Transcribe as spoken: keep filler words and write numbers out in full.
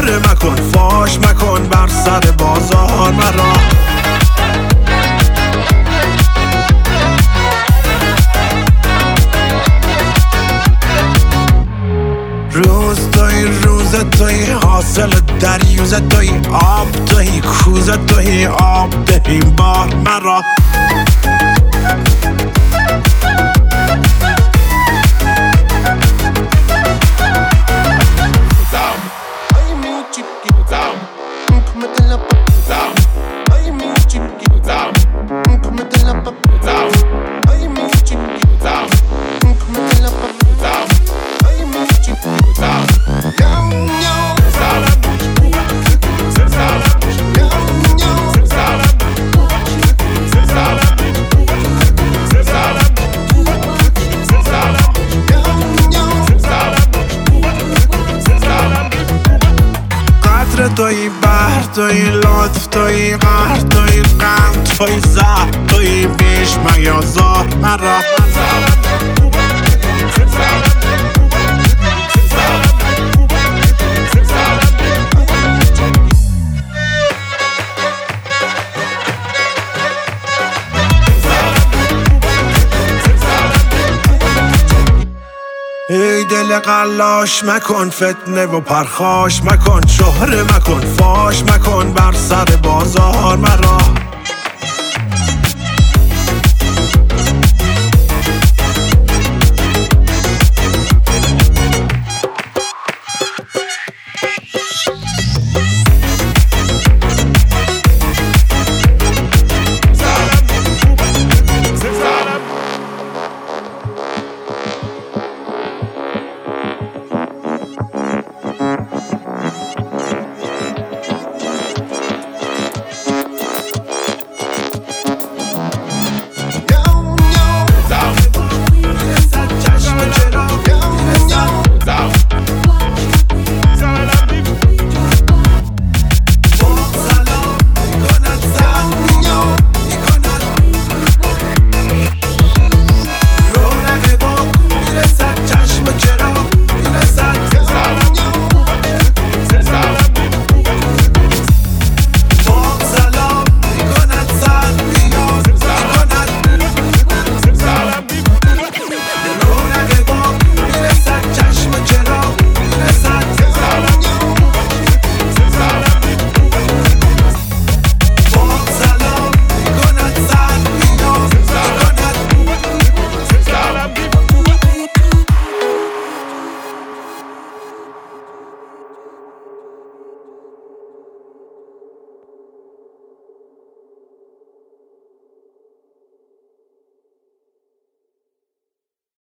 شهره مکن، فاش مکن بر سر بازار مرا. روز توی روز توی حاصل دریوز توی آب توی کوز توی آب دهیم بار مرا. توی بحر توی لطف توی قهر توی قند توی زهر توی بیش میازار مرا. ای دل قلاش مکن فتنه و پرخاش مکن، شهره مکن، فاش مکن بر سر بازار مرا.